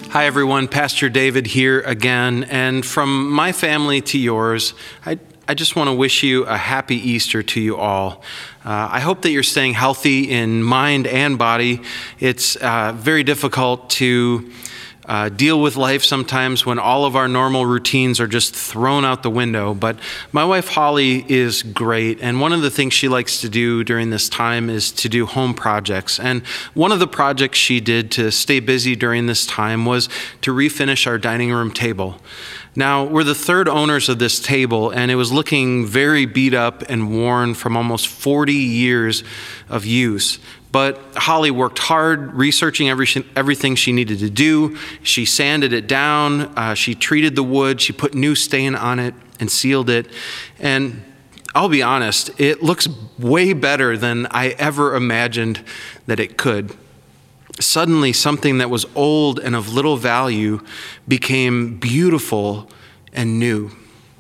Hi everyone, Pastor David here again, and from my family to yours, I just want to wish you a happy Easter to you all. I hope that you're staying healthy in mind and body. It's very difficult to deal with life sometimes when all of our normal routines are just thrown out the window. But my wife Holly is great, and one of the things she likes to do during this time is to do home projects. And one of the projects she did to stay busy during this time was to refinish our dining room table. Now, we're the third owners of this table, and it was looking very beat up and worn from almost 40 years of use. But Holly worked hard researching everything she needed to do. She sanded it down, she treated the wood, she put new stain on it and sealed it. And I'll be honest, it looks way better than I ever imagined that it could. Suddenly, something that was old and of little value became beautiful and new.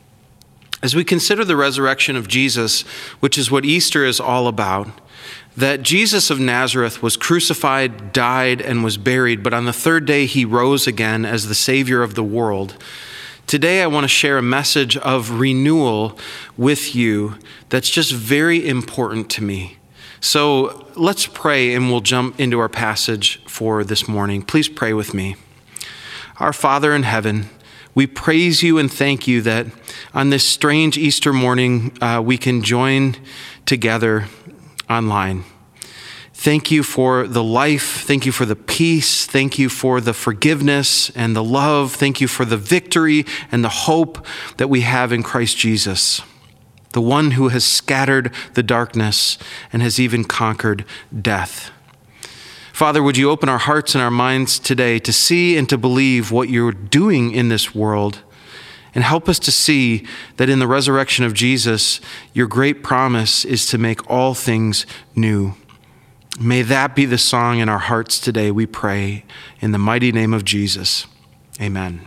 As we consider the resurrection of Jesus, which is what Easter is all about, that Jesus of Nazareth was crucified, died, and was buried, but on the third day he rose again as the Savior of the world. Today I want to share a message of renewal with you that's just very important to me. So let's pray and we'll jump into our passage for this morning. Please pray with me. Our Father in heaven, we praise you and thank you that on this strange Easter morning we can join together online. Thank you for the life. Thank you for the peace. Thank you for the forgiveness and the love. Thank you for the victory and the hope that we have in Christ Jesus, the one who has scattered the darkness and has even conquered death. Father, would you open our hearts and our minds today to see and to believe what you're doing in this world, and help us to see that in the resurrection of Jesus, your great promise is to make all things new. May that be the song in our hearts today, we pray, in the mighty name of Jesus. Amen.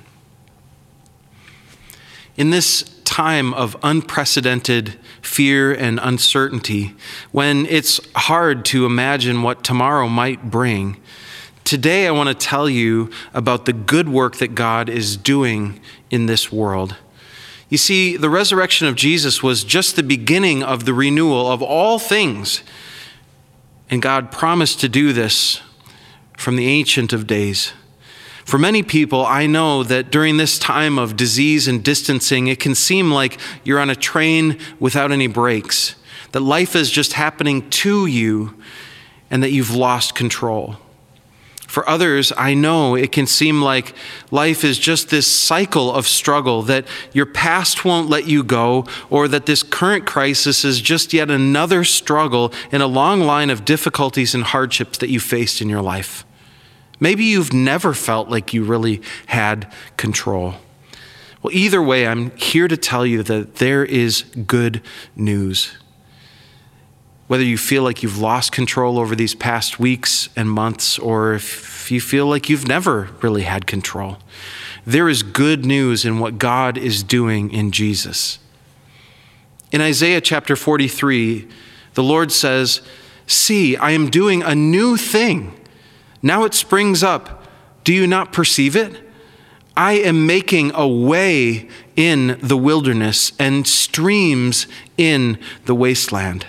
In this time of unprecedented fear and uncertainty, when it's hard to imagine what tomorrow might bring, today I want to tell you about the good work that God is doing in this world. You see, the resurrection of Jesus was just the beginning of the renewal of all things. And God promised to do this from the Ancient of Days. For many people, I know that during this time of disease and distancing, it can seem like you're on a train without any brakes, that life is just happening to you and that you've lost control. For others, I know it can seem like life is just this cycle of struggle, that your past won't let you go, or that this current crisis is just yet another struggle in a long line of difficulties and hardships that you faced in your life. Maybe you've never felt like you really had control. Well, either way, I'm here to tell you that there is good news. Whether you feel like you've lost control over these past weeks and months, or if you feel like you've never really had control, there is good news in what God is doing in Jesus. In Isaiah chapter 43, the Lord says, "See, I am doing a new thing. Now it springs up. Do you not perceive it? I am making a way in the wilderness and streams in the wasteland."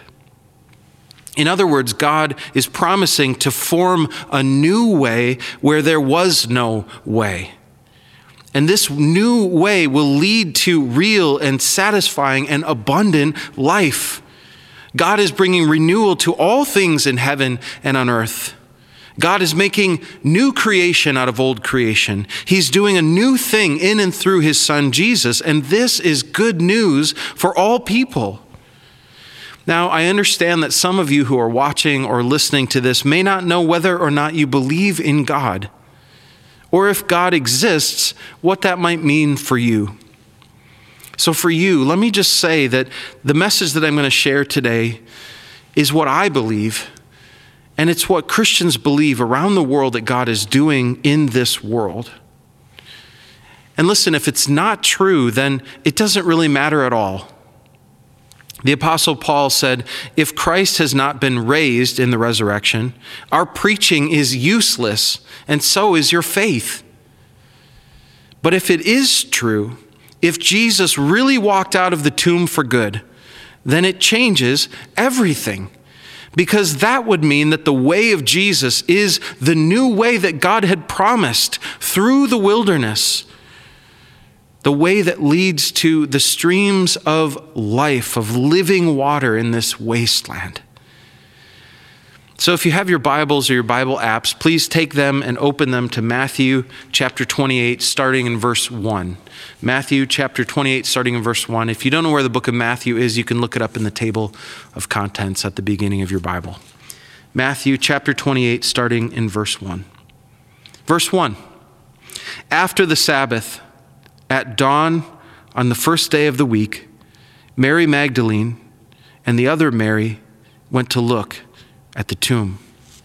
In other words, God is promising to form a new way where there was no way. And this new way will lead to real and satisfying and abundant life. God is bringing renewal to all things in heaven and on earth. God is making new creation out of old creation. He's doing a new thing in and through his Son, Jesus, and this is good news for all people. Now, I understand that some of you who are watching or listening to this may not know whether or not you believe in God, or if God exists, what that might mean for you. So for you, let me just say that the message that I'm going to share today is what I believe, and it's what Christians believe around the world that God is doing in this world. And listen, if it's not true, then it doesn't really matter at all. The Apostle Paul said, if Christ has not been raised in the resurrection, our preaching is useless, and so is your faith. But if it is true, if Jesus really walked out of the tomb for good, then it changes everything. Because that would mean that the way of Jesus is the new way that God had promised through the wilderness. The way that leads to the streams of life, of living water in this wasteland. So if you have your Bibles or your Bible apps, please take them and open them to Matthew chapter 28, starting in verse 1. Matthew chapter 28, starting in verse 1. If you don't know where the book of Matthew is, you can look it up in the table of contents at the beginning of your Bible. Matthew chapter 28, starting in verse 1. Verse 1. After the Sabbath, at dawn on the first day of the week, Mary Magdalene and the other Mary went to look at the tomb.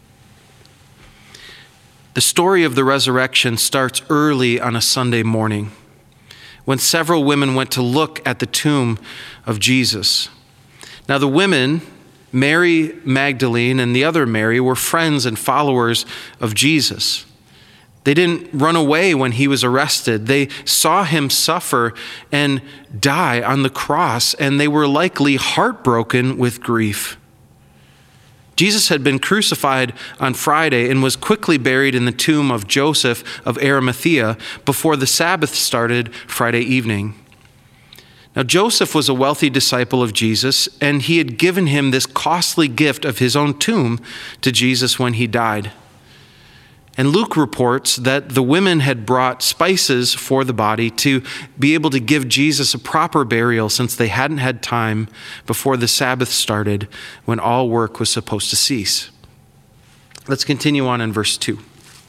The story of the resurrection starts early on a Sunday morning when several women went to look at the tomb of Jesus. Now the women, Mary Magdalene and the other Mary, were friends and followers of Jesus. They didn't run away when he was arrested. They saw him suffer and die on the cross, and they were likely heartbroken with grief. Jesus had been crucified on Friday and was quickly buried in the tomb of Joseph of Arimathea before the Sabbath started Friday evening. Now, Joseph was a wealthy disciple of Jesus, and he had given him this costly gift of his own tomb to Jesus when he died. And Luke reports that the women had brought spices for the body to be able to give Jesus a proper burial, since they hadn't had time before the Sabbath started, when all work was supposed to cease. Let's continue on in verse 2.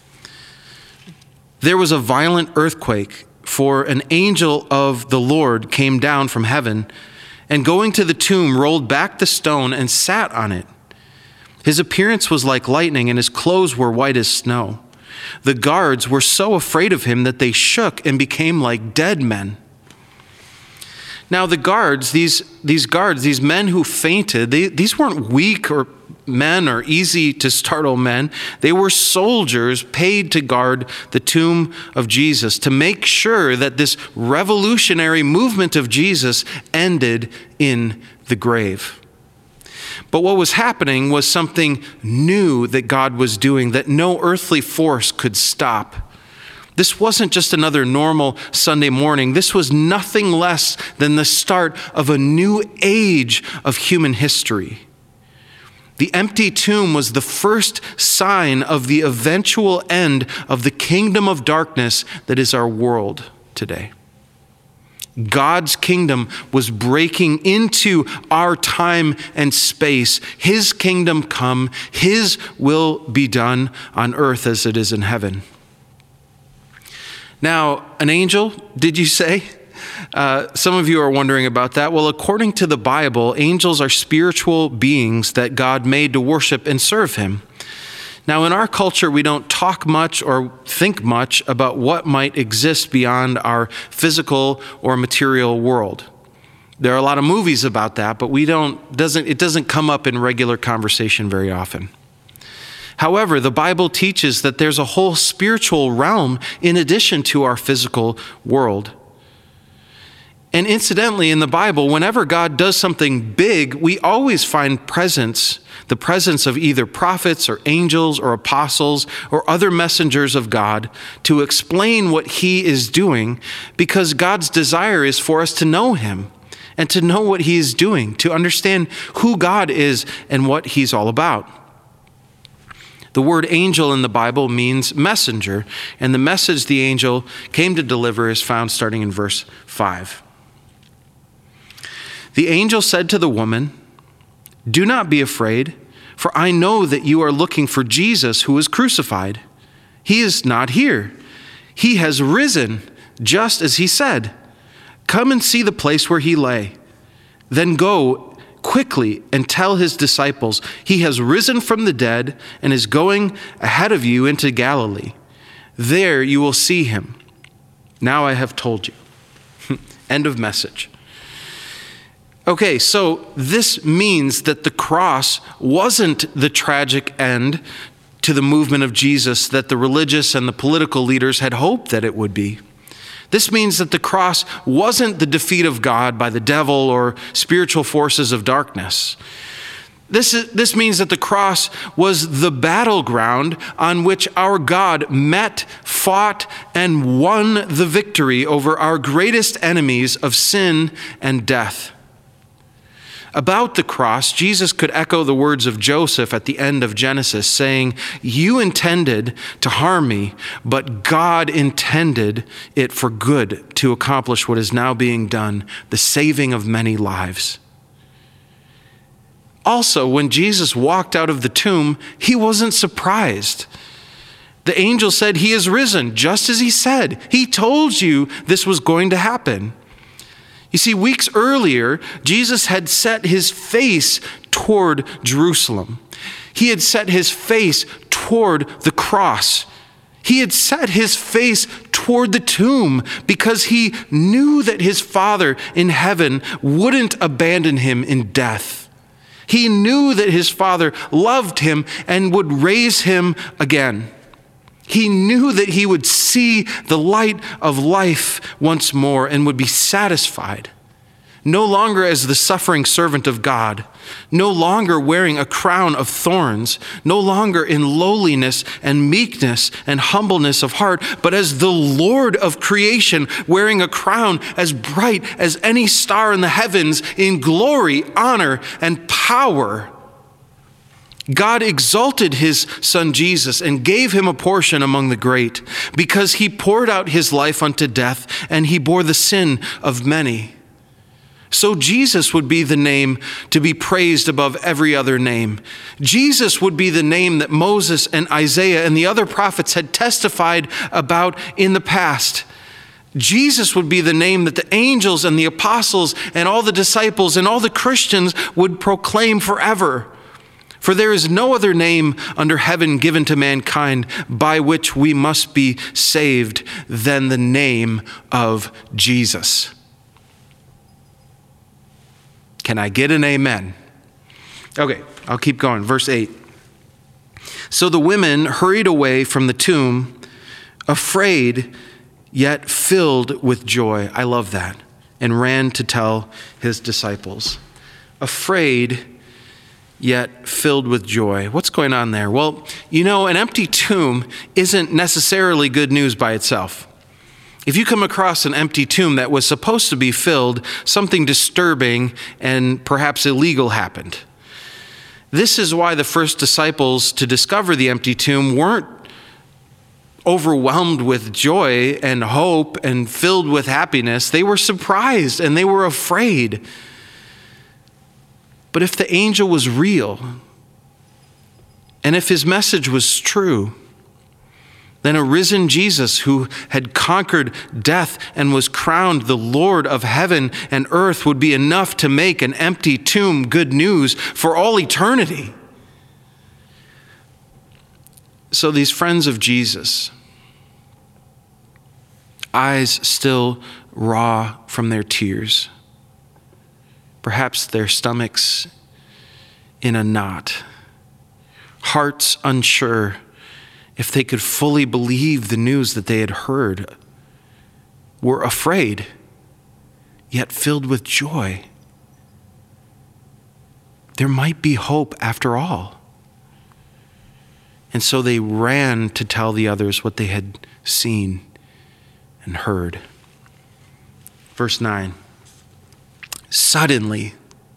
There was a violent earthquake, for an angel of the Lord came down from heaven, and going to the tomb, rolled back the stone and sat on it. His appearance was like lightning, and his clothes were white as snow. The guards were so afraid of him that they shook and became like dead men. Now the guards, these men who fainted, these weren't weak or men or easy to startle men. They were soldiers paid to guard the tomb of Jesus, to make sure that this revolutionary movement of Jesus ended in the grave. But what was happening was something new that God was doing that no earthly force could stop. This wasn't just another normal Sunday morning. This was nothing less than the start of a new age of human history. The empty tomb was the first sign of the eventual end of the kingdom of darkness that is our world today. God's kingdom was breaking into our time and space. His kingdom come, His will be done on earth as it is in heaven. Now, an angel, did you say? Some of you are wondering about that. Well, according to the Bible, angels are spiritual beings that God made to worship and serve Him. Now, in our culture, we don't talk much or think much about what might exist beyond our physical or material world. There are a lot of movies about that, but it doesn't come up in regular conversation very often. However, the Bible teaches that there's a whole spiritual realm in addition to our physical world. And incidentally, in the Bible, whenever God does something big, we always find the presence of either prophets or angels or apostles or other messengers of God to explain what He is doing, because God's desire is for us to know Him and to know what He is doing, to understand who God is and what He's all about. The word angel in the Bible means messenger, and the message the angel came to deliver is found starting in verse 5. The angel said to the woman, "Do not be afraid, for I know that you are looking for Jesus who was crucified. He is not here. He has risen, just as He said. Come and see the place where He lay. Then go quickly and tell His disciples, He has risen from the dead and is going ahead of you into Galilee. There you will see Him. Now I have told you." End of message. Okay, so this means that the cross wasn't the tragic end to the movement of Jesus that the religious and the political leaders had hoped that it would be. This means that the cross wasn't the defeat of God by the devil or spiritual forces of darkness. This means that the cross was the battleground on which our God met, fought, and won the victory over our greatest enemies of sin and death. About the cross, Jesus could echo the words of Joseph at the end of Genesis, saying, "You intended to harm me, but God intended it for good to accomplish what is now being done, the saving of many lives." Also, when Jesus walked out of the tomb, he wasn't surprised. The angel said, "He is risen," just as he said. He told you this was going to happen. You see, weeks earlier, Jesus had set his face toward Jerusalem. He had set his face toward the cross. He had set his face toward the tomb because he knew that his Father in heaven wouldn't abandon him in death. He knew that his Father loved him and would raise him again. He knew that he would see the light of life once more and would be satisfied, no longer as the suffering servant of God, no longer wearing a crown of thorns, no longer in lowliness and meekness and humbleness of heart, but as the Lord of creation, wearing a crown as bright as any star in the heavens in glory, honor, and power. God exalted his Son Jesus and gave him a portion among the great because he poured out his life unto death and he bore the sin of many. So Jesus would be the name to be praised above every other name. Jesus would be the name that Moses and Isaiah and the other prophets had testified about in the past. Jesus would be the name that the angels and the apostles and all the disciples and all the Christians would proclaim forever. For there is no other name under heaven given to mankind by which we must be saved than the name of Jesus. Can I get an amen? Okay, I'll keep going. Verse 8. So the women hurried away from the tomb, afraid, yet filled with joy. I love that. And ran to tell his disciples. Afraid, yet filled with joy. What's going on there? Well, you know, an empty tomb isn't necessarily good news by itself. If you come across an empty tomb that was supposed to be filled, something disturbing and perhaps illegal happened. This is why the first disciples to discover the empty tomb weren't overwhelmed with joy and hope and filled with happiness. They were surprised and they were afraid. But if the angel was real, and if his message was true, then a risen Jesus who had conquered death and was crowned the Lord of heaven and earth would be enough to make an empty tomb good news for all eternity. So these friends of Jesus, eyes still raw from their tears, perhaps their stomachs in a knot, hearts unsure if they could fully believe the news that they had heard, were afraid, yet filled with joy. There might be hope after all. And so they ran to tell the others what they had seen and heard. Verse 9. Suddenly,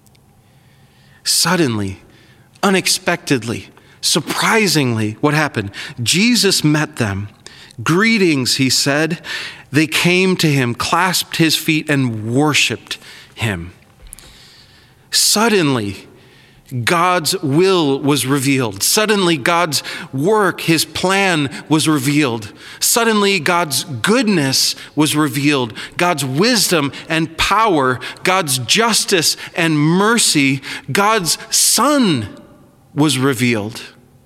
unexpectedly, surprisingly, what happened? Jesus met them. Greetings, he said. They came to him, clasped his feet, and worshiped him. Suddenly, God's will was revealed. Suddenly, God's work, his plan was revealed. Suddenly, God's goodness was revealed. God's wisdom and power, God's justice and mercy, God's Son was revealed.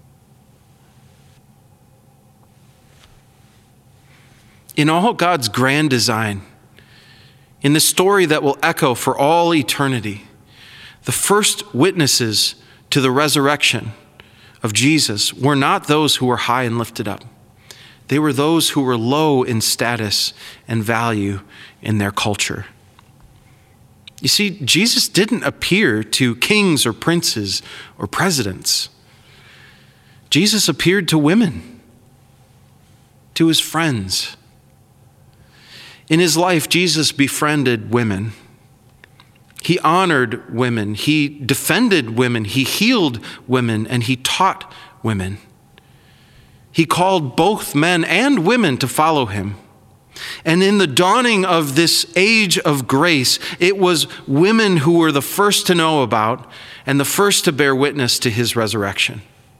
In all God's grand design, in the story that will echo for all eternity, the first witnesses to the resurrection of Jesus were not those who were high and lifted up. They were those who were low in status and value in their culture. You see, Jesus didn't appear to kings or princes or presidents. Jesus appeared to women, to his friends. In his life, Jesus befriended women. He honored women. He defended women. He healed women, and he taught women. He called both men and women to follow him. And in the dawning of this age of grace, it was women who were the first to know about and the first to bear witness to his resurrection.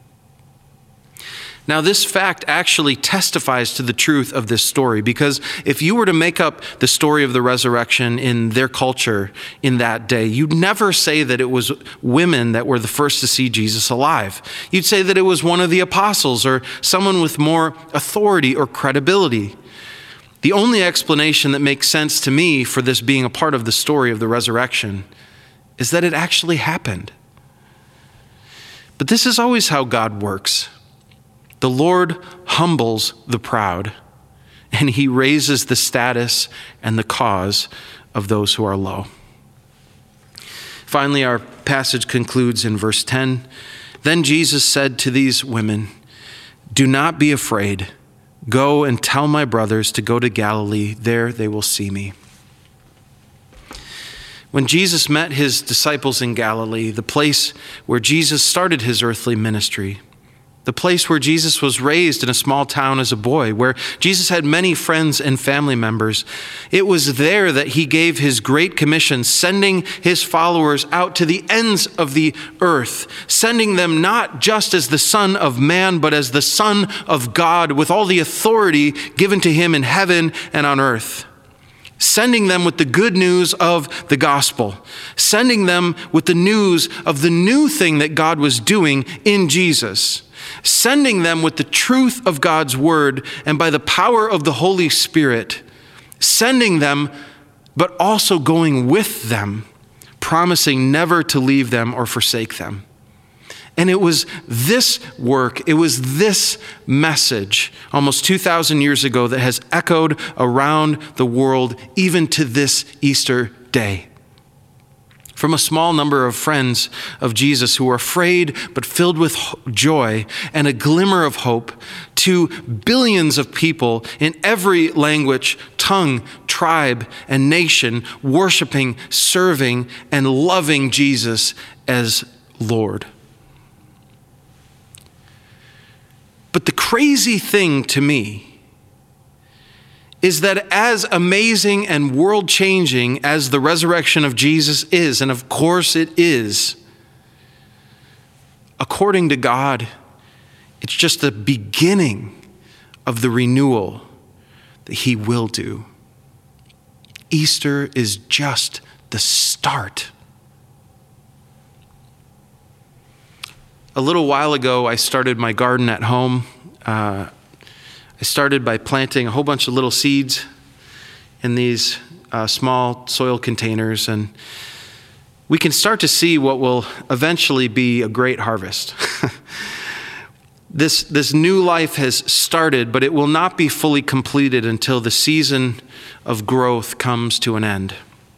Now, this fact actually testifies to the truth of this story, because if you were to make up the story of the resurrection in their culture in that day, you'd never say that it was women that were the first to see Jesus alive. You'd say that it was one of the apostles or someone with more authority or credibility. The only explanation that makes sense to me for this being a part of the story of the resurrection is that it actually happened. But this is always how God works. The Lord humbles the proud, and he raises the status and the cause of those who are low. Finally, our passage concludes in verse 10. Then Jesus said to these women, "Do not be afraid. Go and tell my brothers to go to Galilee. There they will see me." When Jesus met his disciples in Galilee, the place where Jesus started his earthly ministry, the place where Jesus was raised in a small town as a boy, where Jesus had many friends and family members, it was there that he gave his great commission, sending his followers out to the ends of the earth, sending them not just as the Son of Man, but as the Son of God, with all the authority given to him in heaven and on earth. Sending them with the good news of the gospel, sending them with the news of the new thing that God was doing in Jesus, sending them with the truth of God's word and by the power of the Holy Spirit, sending them, but also going with them, promising never to leave them or forsake them. And it was this work, it was this message almost 2,000 years ago that has echoed around the world even to this Easter day. From a small number of friends of Jesus who were afraid but filled with joy and a glimmer of hope, to billions of people in every language, tongue, tribe, and nation worshiping, serving, and loving Jesus as Lord. But the crazy thing to me is that as amazing and world-changing as the resurrection of Jesus is, and of course it is, according to God, it's just the beginning of the renewal that he will do. Easter is just the start. A little while ago, I started my garden at home. I started by planting a whole bunch of little seeds in these small soil containers, and we can start to see what will eventually be a great harvest. This new life has started, but it will not be fully completed until the season of growth comes to an end.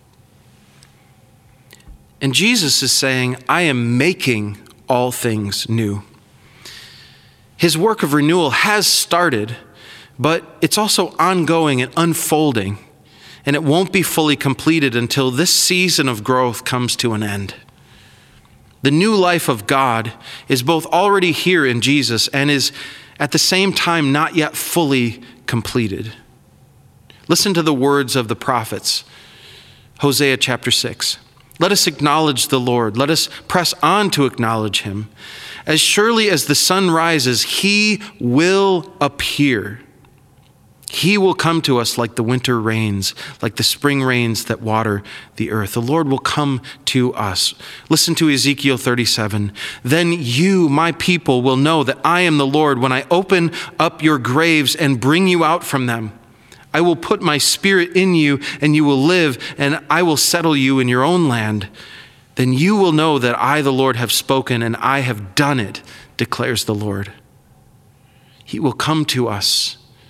And Jesus is saying, I am making all things new. His work of renewal has started, but it's also ongoing and unfolding, and it won't be fully completed until this season of growth comes to an end. The new life of God is both already here in Jesus and is at the same time not yet fully completed. Listen to the words of the prophets. Hosea chapter 6. Let us acknowledge the Lord. Let us press on to acknowledge him. As surely as the sun rises, he will appear. He will come to us like the winter rains, like the spring rains that water the earth. The Lord will come to us. Listen to Ezekiel 37. Then you, my people, will know that I am the Lord when I open up your graves and bring you out from them. I will put my spirit in you, and you will live, and I will settle you in your own land. Then you will know that I, the Lord, have spoken, and I have done it, declares the Lord. He will come to us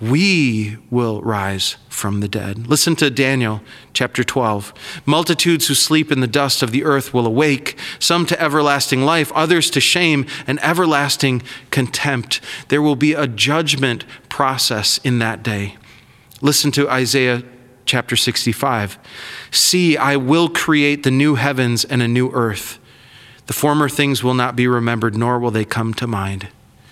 we will rise from the dead. Listen to Daniel chapter 12. Multitudes who sleep in the dust of the earth will awake, some to everlasting life, others to shame and everlasting contempt. There will be a judgment process in that day. Listen to Isaiah chapter 65. See, I will create the new heavens and a new earth. The former things will not be remembered, nor will they come to mind.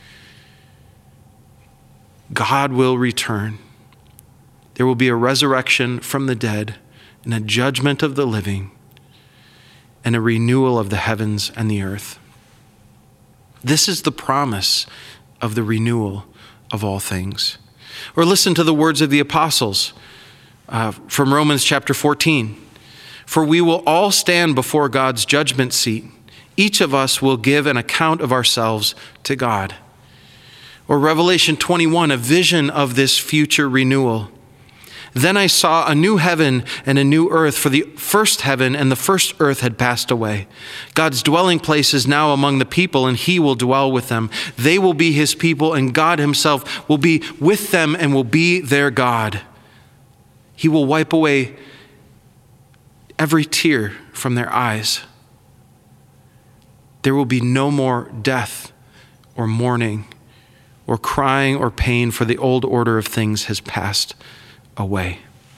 God will return. There will be a resurrection from the dead and a judgment of the living and a renewal of the heavens and the earth. This is the promise of the renewal of all things. Or listen to the words of the apostles from Romans chapter 14. For we will all stand before God's judgment seat. Each of us will give an account of ourselves to God. Or Revelation 21, a vision of this future renewal. Then I saw a new heaven and a new earth, for the first heaven and the first earth had passed away. God's dwelling place is now among the people, and he will dwell with them. They will be his people, and God himself will be with them and will be their God. He will wipe away every tear from their eyes. There will be no more death or mourning or crying or pain, for the old order of things has passed away.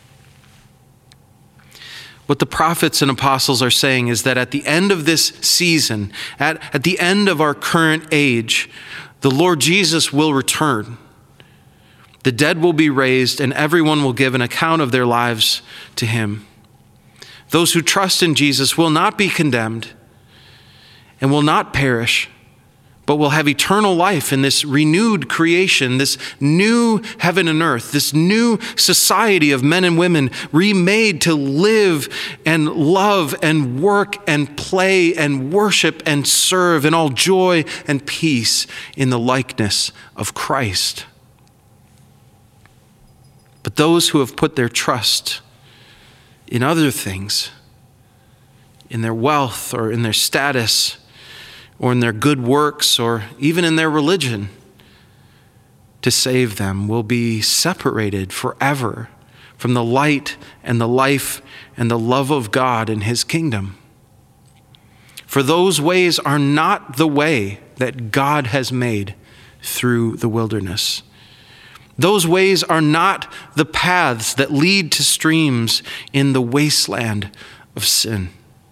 What the prophets and apostles are saying is that at the end of this season, at the end of our current age, the Lord Jesus will return. The dead will be raised, and everyone will give an account of their lives to him. Those who trust in Jesus will not be condemned and will not perish, but will have eternal life in this renewed creation, this new heaven and earth, this new society of men and women remade to live and love and work and play and worship and serve in all joy and peace in the likeness of Christ. But those who have put their trust in other things, in their wealth or in their status, or in their good works, or even in their religion, to save them, will be separated forever from the light and the life and the love of God and his kingdom. For those ways are not the way that God has made through the wilderness. Those ways are not the paths that lead to streams in the wasteland of sin.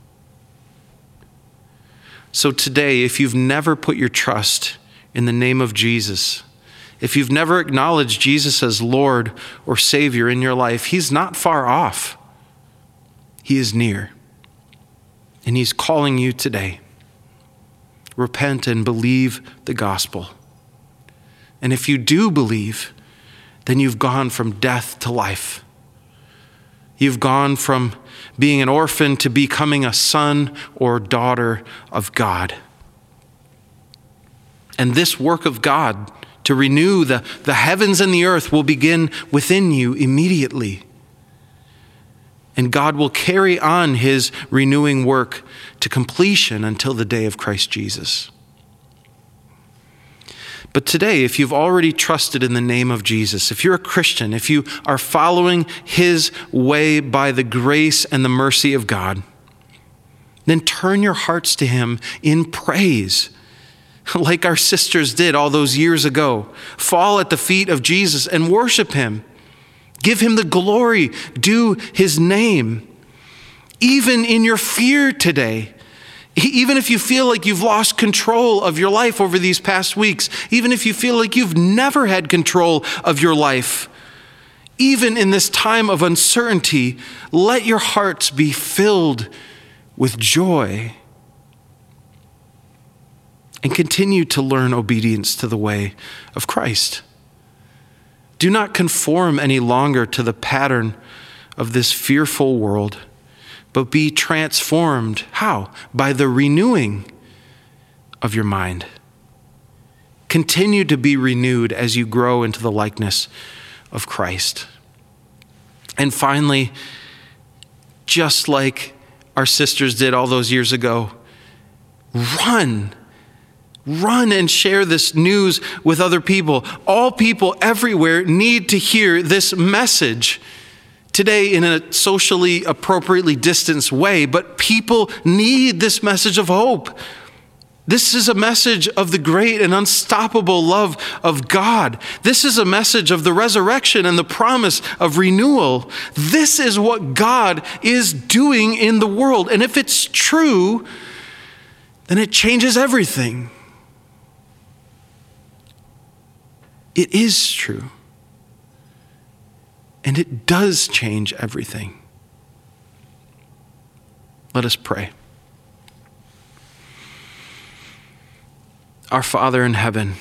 So today, if you've never put your trust in the name of Jesus, if you've never acknowledged Jesus as Lord or Savior in your life, he's not far off. He is near. And he's calling you today. Repent and believe the gospel. And if you do believe, then you've gone from death to life. You've gone from being an orphan to becoming a son or daughter of God. And this work of God to renew the heavens and the earth will begin within you immediately. And God will carry on his renewing work to completion until the day of Christ Jesus. But today, if you've already trusted in the name of Jesus, if you're a Christian, if you are following his way by the grace and the mercy of God, then turn your hearts to him in praise, like our sisters did all those years ago. Fall at the feet of Jesus and worship him. Give him the glory due his name. Even in your fear today, even if you feel like you've lost control of your life over these past weeks, even if you feel like you've never had control of your life, even in this time of uncertainty, let your hearts be filled with joy and continue to learn obedience to the way of Christ. Do not conform any longer to the pattern of this fearful world, but be transformed. How? By the renewing of your mind. Continue to be renewed as you grow into the likeness of Christ. And finally, just like our sisters did all those years ago, run Run and share this news with other people. All people everywhere need to hear this message. Today in a socially appropriately distanced way, but people need this message of hope. This is a message of the great and unstoppable love of God. This is a message of the resurrection and the promise of renewal. This is what God is doing in the world. And if it's true, then it changes everything. It is true. And it does change everything. Let us pray. Our Father in heaven,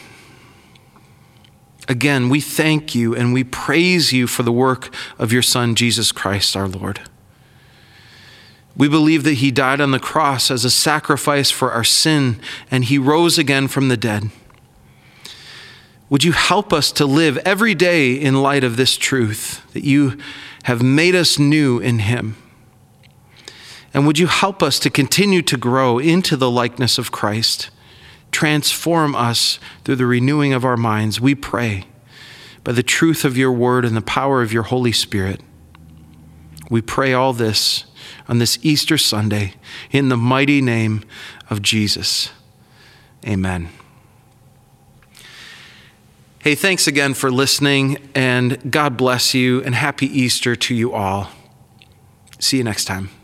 again, we thank you and we praise you for the work of your Son, Jesus Christ, our Lord. We believe that he died on the cross as a sacrifice for our sin, and he rose again from the dead. Would you help us to live every day in light of this truth, that you have made us new in him? And would you help us to continue to grow into the likeness of Christ? Transform us through the renewing of our minds, we pray, by the truth of your word and the power of your Holy Spirit. We pray all this on this Easter Sunday in the mighty name of Jesus. Amen. Hey, thanks again for listening, and God bless you, and happy Easter to you all. See you next time.